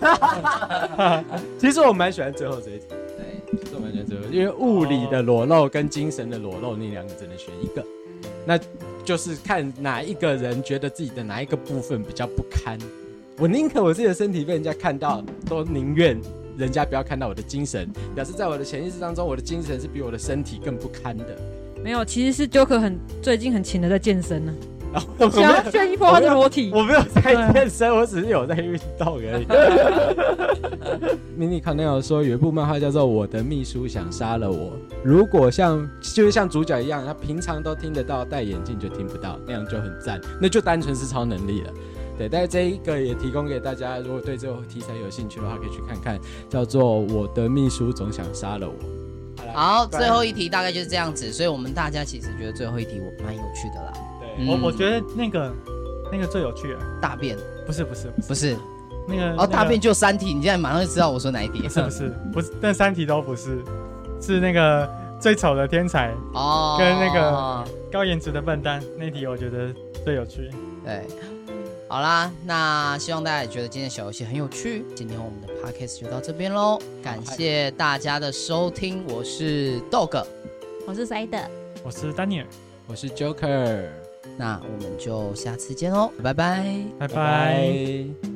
其实我蛮喜欢最后这一题。对，其实我蛮喜欢最后，因为物理的裸露跟精神的裸露，你两个只能选一个。那就是看哪一个人觉得自己的哪一个部分比较不堪。我宁可我自己的身体被人家看到，都宁愿人家不要看到我的精神，表示在我的潜意识当中，我的精神是比我的身体更不堪的。 没有，其实是 Joker 最近很勤的在健身呢。想要炫一波他的裸体。 我没有在健身，我只是有在运动而已。Mini Cornell 说有一部漫画叫做《我的秘书想杀了我》，如果就是像主角一样，他平常都听得到，戴眼镜就听不到，那样就很赞，那就单纯是超能力了。对，但是这一个也提供给大家，如果对这个题材有兴趣的话，可以去看看，叫做《我的秘书总想杀了我》。 好，最后一题大概就是这样子，所以我们大家其实觉得最后一题我蛮有趣的啦。 对，我觉得那个最有趣了。 大便不是那个大便就3题，你现在马上就知道我说哪一题？ 不是，但3题都不是，是那个最丑的天才跟那个高颜值的笨蛋那题，我觉得最有趣。 对。好啦，那希望大家也觉得今天的小游戏很有趣。今天我们的 podcast 就到这边咯，感谢大家的收听。我是 Dog， 我是 Side， 我是 Daniel， 我是 Joker。 那我们就下次见咯，拜拜， 拜拜。